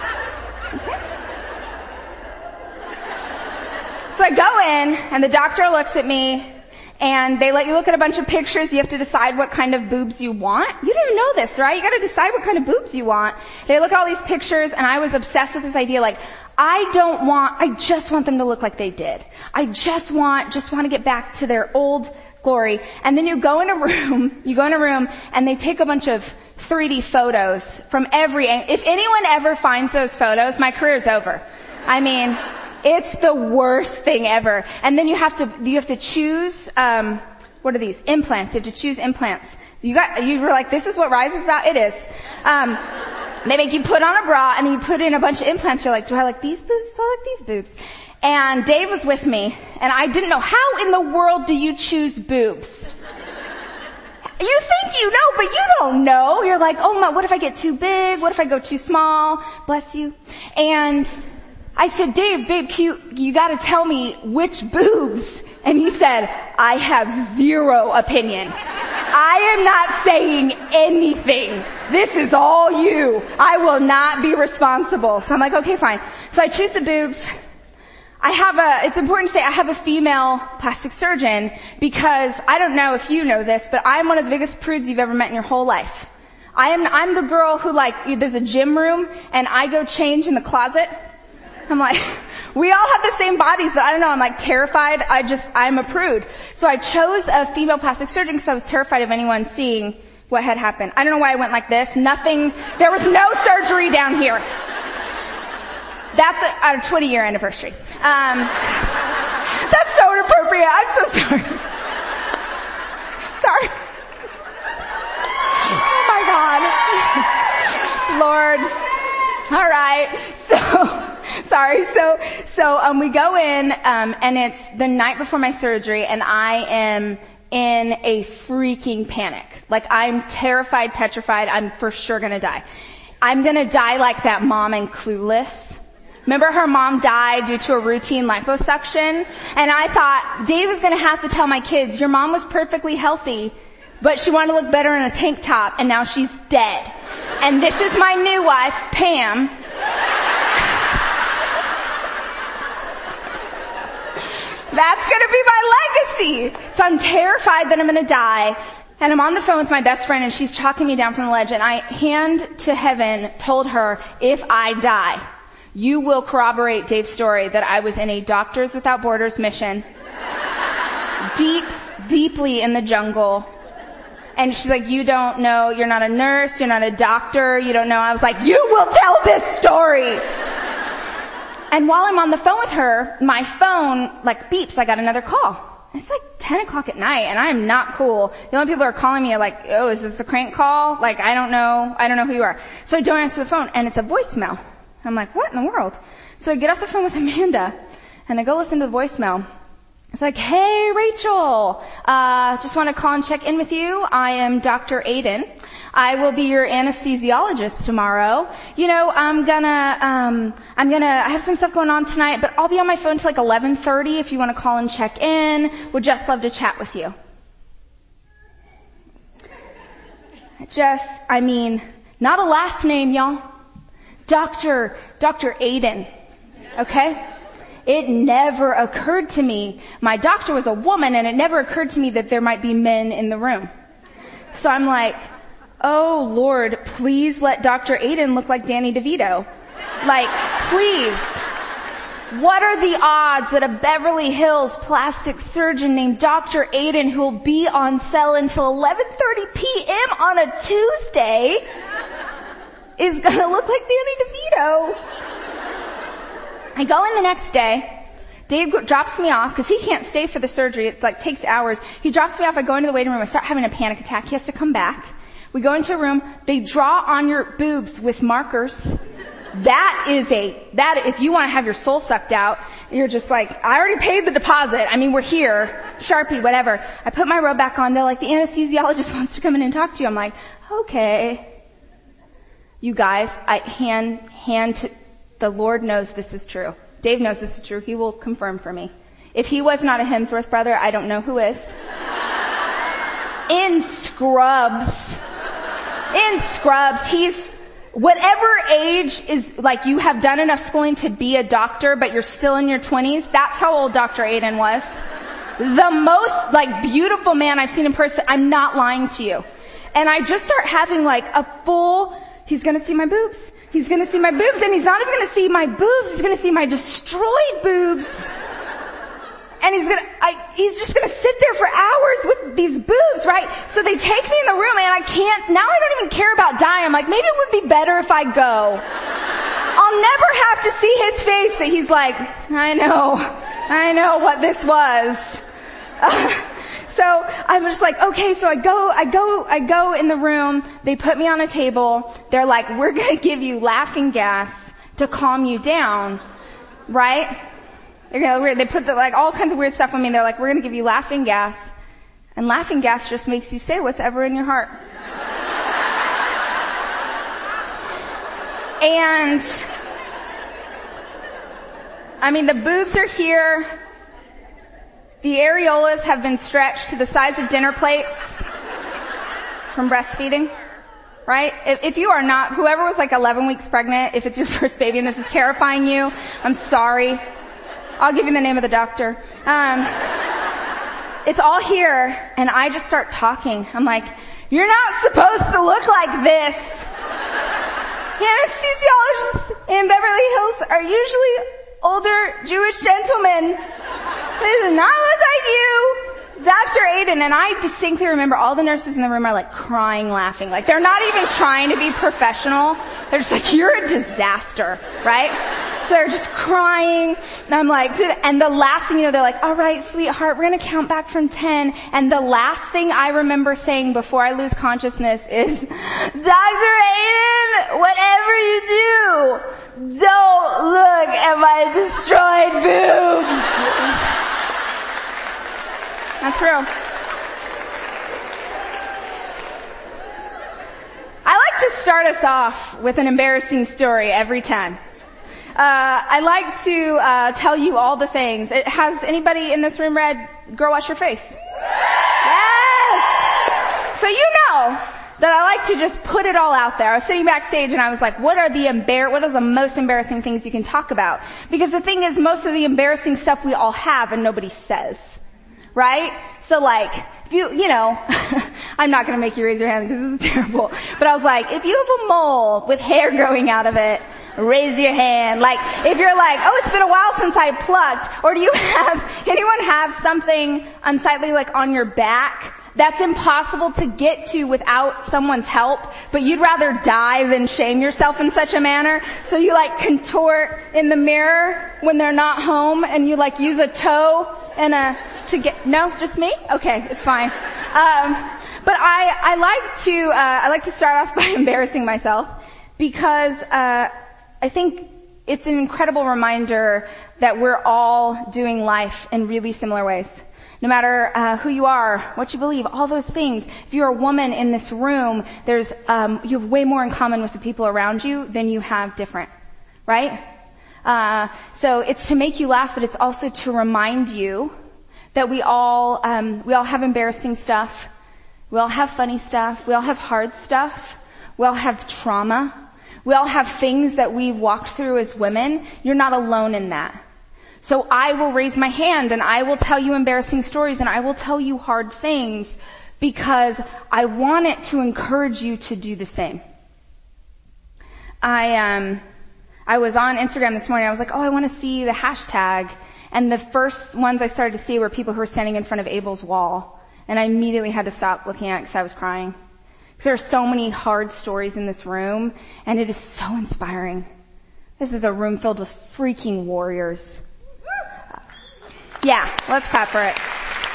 So I go in, and the doctor looks at me, and they let you look at a bunch of pictures. You have to decide what kind of boobs you want. You don't even know this, right? You gotta decide what kind of boobs you want. They look at all these pictures, and I was obsessed with this idea, like, I just want them to look like they did. I just want to get back to their old glory. And then you go in a room, and they take a bunch of 3D photos from every angle. If anyone ever finds those photos, my career's over. It's the worst thing ever. And then you have to choose, what are these? Implants. You have to choose implants. You were like, this is what Rise is about? It is. They make you put on a bra and you put in a bunch of implants. You're like, do I like these boobs? Do I like these boobs? And Dave was with me and I didn't know, how in the world do you choose boobs? You think you know, but you don't know. You're like, oh my, what if I get too big? What if I go too small? Bless you. And I said, Dave, babe, you gotta tell me which boobs. And he said, I have zero opinion. I am not saying anything. This is all you. I will not be responsible. So I'm like, okay, fine. So I choose the boobs. It's important to say I have a female plastic surgeon because I don't know if you know this, but I'm one of the biggest prudes you've ever met in your whole life. I'm the girl who there's a gym room and I go change in the closet. I'm like, we all have the same bodies, but I don't know, I'm like terrified. I'm a prude. So I chose a female plastic surgeon because I was terrified of anyone seeing what had happened. I don't know why I went like this. There was no surgery down here. That's our 20-year anniversary. That's so inappropriate. I'm so sorry. Sorry. Oh my God. Lord. All right. Sorry. So we go in, and it's the night before my surgery, and I am in a freaking panic. Like, I'm terrified, petrified. I'm for sure gonna die. I'm gonna die like that mom in Clueless. Remember her mom died due to a routine liposuction? And I thought, Dave is gonna have to tell my kids, your mom was perfectly healthy, but she wanted to look better in a tank top, and now she's dead. And this is my new wife, Pam. That's gonna be my legacy. So I'm terrified that I'm gonna die. And I'm on the phone with my best friend, and she's chalking me down from the ledge, and I, hand to heaven, told her, if I die, you will corroborate Dave's story that I was in a Doctors Without Borders mission, deeply in the jungle. And she's like, you don't know, you're not a nurse, you're not a doctor, you don't know. I was like, you will tell this story. And while I'm on the phone with her, my phone like beeps. I got another call. It's like 10 o'clock at night, and I'm not cool. The only people who are calling me are like, oh, is this a crank call? Like, I don't know who you are. So I don't answer the phone, and it's a voicemail. I'm like, what in the world? So I get off the phone with Amanda, and I go listen to the voicemail. It's like, hey, Rachel, just want to call and check in with you. I am Dr. Aiden. I will be your anesthesiologist tomorrow. You know, I have some stuff going on tonight, but I'll be on my phone till like 11:30 if you want to call and check in. Would just love to chat with you. Not a last name, y'all. Dr. Aiden. Okay? It never occurred to me. My doctor was a woman, and it never occurred to me that there might be men in the room. So I'm like, oh Lord, please let Dr. Aiden look like Danny DeVito. Like, please. What are the odds that a Beverly Hills plastic surgeon named Dr. Aiden, who will be on cell until 11:30 p.m. on a Tuesday, is gonna look like Danny DeVito? I go in the next day. Dave drops me off because he can't stay for the surgery. It like takes hours. He drops me off. I go into the waiting room. I start having a panic attack. He has to come back. We go into a room. They draw on your boobs with markers. If you want to have your soul sucked out, you're just like, I already paid the deposit. I mean, we're here. Sharpie, whatever. I put my robe back on. They're like, the anesthesiologist wants to come in and talk to you. I'm like, okay. You guys, I hand to, the Lord knows this is true. Dave knows this is true. He will confirm for me. If he was not a Hemsworth brother, I don't know who is. In scrubs. He's, whatever age is, like, you have done enough schooling to be a doctor, but you're still in your 20s. That's how old Dr. Aiden was. The most, like, beautiful man I've seen in person. I'm not lying to you. And I just start having, like, a full, he's gonna see my boobs. He's gonna see my boobs, and he's not even gonna see my boobs, he's gonna see my destroyed boobs. And he's just gonna sit there for hours with these boobs, right? So they take me in the room, and I don't even care about dying. I'm like, maybe it would be better if I go. I'll never have to see his face that he's like, I know what this was. So I was just like, okay, so I go in the room. They put me on a table. They're like, we're going to give you laughing gas to calm you down, right? They put all kinds of weird stuff on me. They're like, we're going to give you laughing gas. And laughing gas just makes you say whatever in your heart. And, I mean, the boobs are here. The areolas have been stretched to the size of dinner plates from breastfeeding, right? If you are not, whoever was like 11 weeks pregnant, if it's your first baby and this is terrifying you, I'm sorry. I'll give you the name of the doctor. It's all here, and I just start talking. I'm like, you're not supposed to look like this. Anesthesiologists in Beverly Hills are usually older Jewish gentlemen. They do not look like you. Dr. Aiden, and I distinctly remember all the nurses in the room are like crying, laughing. Like they're not even trying to be professional. They're just like, you're a disaster, right? So they're just crying. And I'm like, and the last thing you know, they're like, all right, sweetheart, we're going to count back from 10. And the last thing I remember saying before I lose consciousness is, Dr. Aiden, whatever you do, don't look at my destroyed boobs. That's real. I like to start us off with an embarrassing story every time. I like to tell you all the things. Has anybody in this room read Girl Wash Your Face? Yes! So you know that I like to just put it all out there. I was sitting backstage and I was like, what are the most embarrassing things you can talk about? Because the thing is, most of the embarrassing stuff we all have and nobody says. Right? So like, if you know, I'm not gonna make you raise your hand because this is terrible, but I was like, if you have a mole with hair growing out of it, raise your hand. Like, if you're like, oh, it's been a while since I plucked, or do you anyone have something unsightly like on your back that's impossible to get to without someone's help, but you'd rather die than shame yourself in such a manner? So you like contort in the mirror when they're not home and you like use a toe and no, just me? Okay, it's fine. But I like to start off by embarrassing myself because, I think it's an incredible reminder that we're all doing life in really similar ways. No matter, who you are, what you believe, all those things. If you're a woman in this room, you have way more in common with the people around you than you have different. Right? So it's to make you laugh, but it's also to remind you that we all have embarrassing stuff. We all have funny stuff. We all have hard stuff. We all have trauma. We all have things that we've walked through as women. You're not alone in that. So I will raise my hand and I will tell you embarrassing stories and I will tell you hard things because I want it to encourage you to do the same. I was on Instagram this morning. I was like, oh, I want to see the hashtag. And the first ones I started to see were people who were standing in front of Abel's wall. And I immediately had to stop looking at it because I was crying. Because there are so many hard stories in this room, and it is so inspiring. This is a room filled with freaking warriors. Yeah, let's clap for it.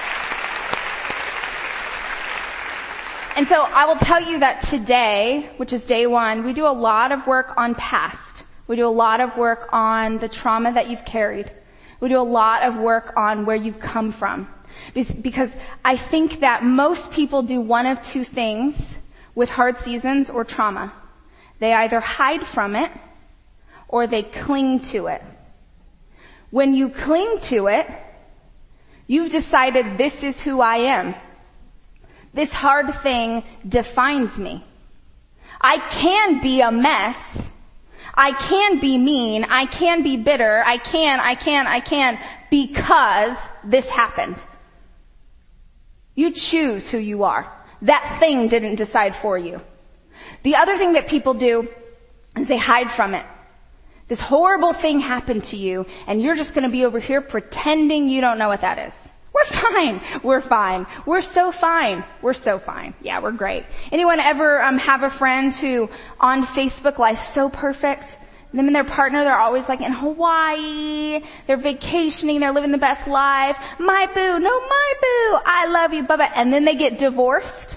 And so I will tell you that today, which is day 1, we do a lot of work on past. We do a lot of work on the trauma that you've carried. We do a lot of work on where you've come from. Because I think that most people do one of two things with hard seasons or trauma. They either hide from it or they cling to it. When you cling to it, you've decided this is who I am. This hard thing defines me. I can be a mess. I can be mean. I can be bitter. I can because this happened. You choose who you are. That thing didn't decide for you. The other thing that people do is they hide from it. This horrible thing happened to you and you're just going to be over here pretending you don't know what that is. We're fine. We're fine. We're so fine. We're so fine. Yeah, we're great. Anyone ever have a friend who on Facebook life's so perfect? Them and their partner, they're always like in Hawaii. They're vacationing. They're living the best life. My boo. No, my boo. I love you. Bye-bye. And then they get divorced.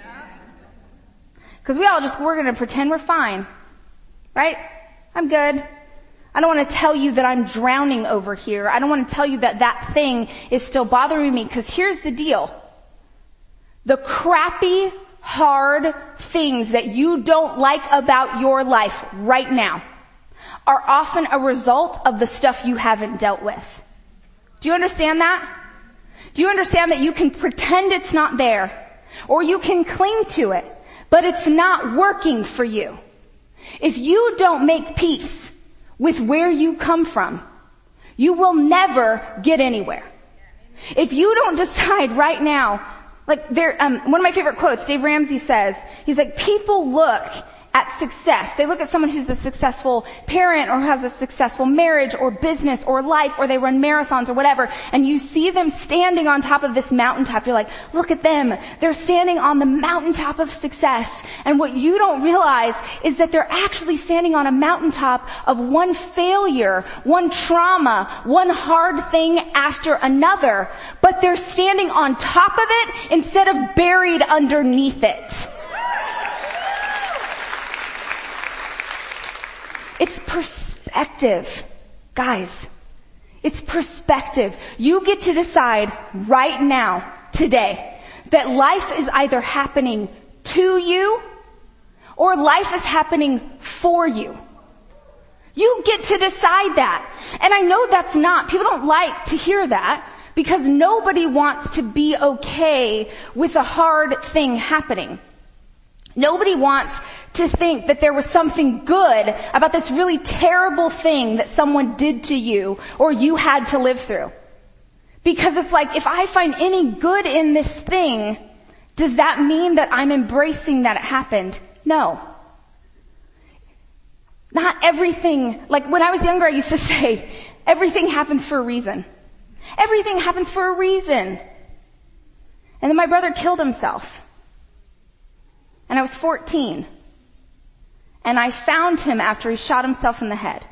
Because we're going to pretend we're fine. Right? I'm good. I don't want to tell you that I'm drowning over here. I don't want to tell you that that thing is still bothering me because here's the deal. The crappy, hard things that you don't like about your life right now are often a result of the stuff you haven't dealt with. Do you understand that? Do you understand that you can pretend it's not there or you can cling to it, but it's not working for you? If you don't make peace with where you come from, you will never get anywhere. If you don't decide right now, like one of my favorite quotes, Dave Ramsey says, he's like, people look at success. They look at someone who's a successful parent or who has a successful marriage or business or life, or they run marathons or whatever, and you see them standing on top of this mountaintop. You're like, look at them. They're standing on the mountaintop of success. And what you don't realize is that they're actually standing on a mountaintop of one failure, one trauma, one hard thing after another. But they're standing on top of it instead of buried underneath it. It's perspective, guys. It's perspective. You get to decide right now, today, that life is either happening to you or life is happening for you. You get to decide that. And I know that's not, people don't like to hear that because nobody wants to be okay with a hard thing happening. Nobody wants to think that there was something good about this really terrible thing that someone did to you or you had to live through. Because it's like, if I find any good in this thing, does that mean that I'm embracing that it happened? No. Not everything, like when I was younger I used to say, everything happens for a reason. Everything happens for a reason. And then my brother killed himself. And I was 14. And I found him after he shot himself in the head.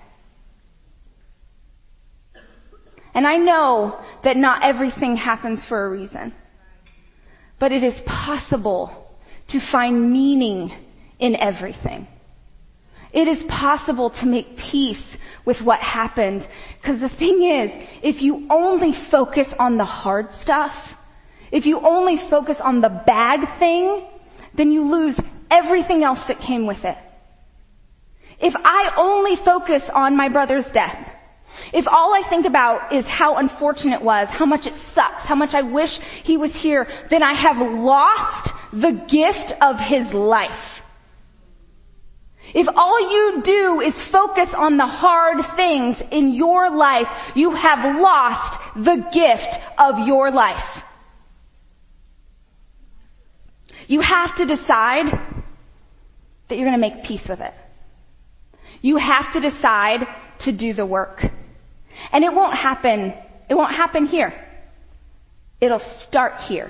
And I know that not everything happens for a reason. But it is possible to find meaning in everything. It is possible to make peace with what happened. Because the thing is, if you only focus on the hard stuff, if you only focus on the bad thing, then you lose everything else that came with it. If I only focus on my brother's death, if all I think about is how unfortunate it was, how much it sucks, how much I wish he was here, then I have lost the gift of his life. If all you do is focus on the hard things in your life, you have lost the gift of your life. You have to decide that you're going to make peace with it. You have to decide to do the work. And it won't happen here. It'll start here.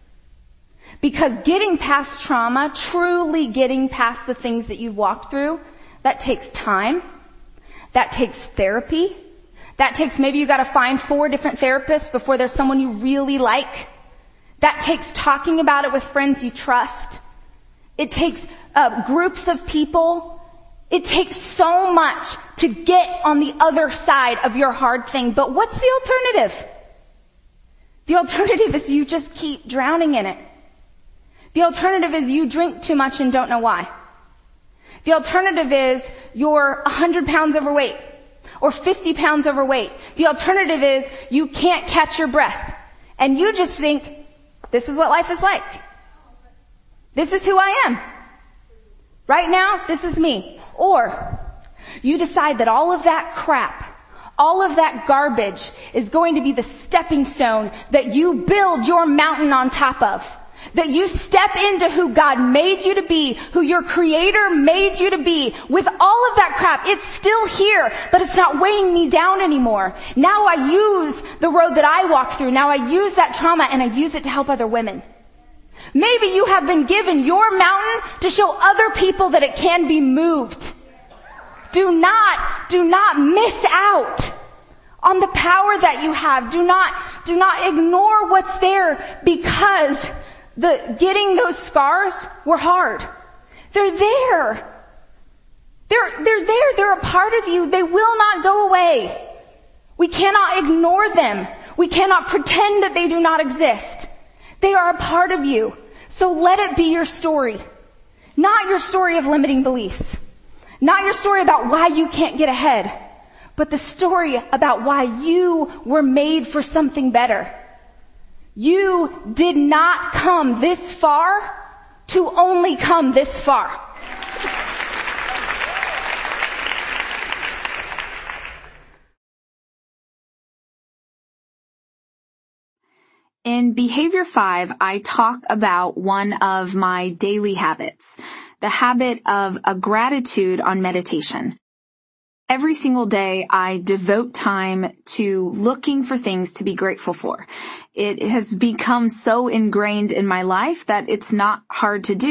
Because getting past trauma, truly getting past the things that you've walked through, that takes time. That takes therapy. That takes, maybe you gotta find 4 different therapists before there's someone you really like. That takes talking about it with friends you trust. It takes groups of people. It takes so much to get on the other side of your hard thing. But what's the alternative? The alternative is you just keep drowning in it. The alternative is you drink too much and don't know why. The alternative is you're 100 pounds overweight or 50 pounds overweight. The alternative is you can't catch your breath and you just think, this is what life is like. This is who I am. Right now, this is me. Or you decide that all of that crap, all of that garbage is going to be the stepping stone that you build your mountain on top of. That you step into who God made you to be, who your Creator made you to be. With all of that crap, it's still here, but it's not weighing me down anymore. Now I use the road that I walked through. Now I use that trauma and I use it to help other women. Maybe you have been given your mountain to show other people that it can be moved. Do not miss out on the power that you have. Do not ignore what's there because getting those scars were hard. They're there. They're there. They're a part of you. They will not go away. We cannot ignore them. We cannot pretend that they do not exist. They are a part of you. So let it be your story. Not your story of limiting beliefs. Not your story about why you can't get ahead. But the story about why you were made for something better. You did not come this far to only come this far. In Behavior 5, I talk about one of my daily habits. the habit of a gratitude on meditation. Every single day, I devote time to looking for things to be grateful for. It has become so ingrained in my life that it's not hard to do.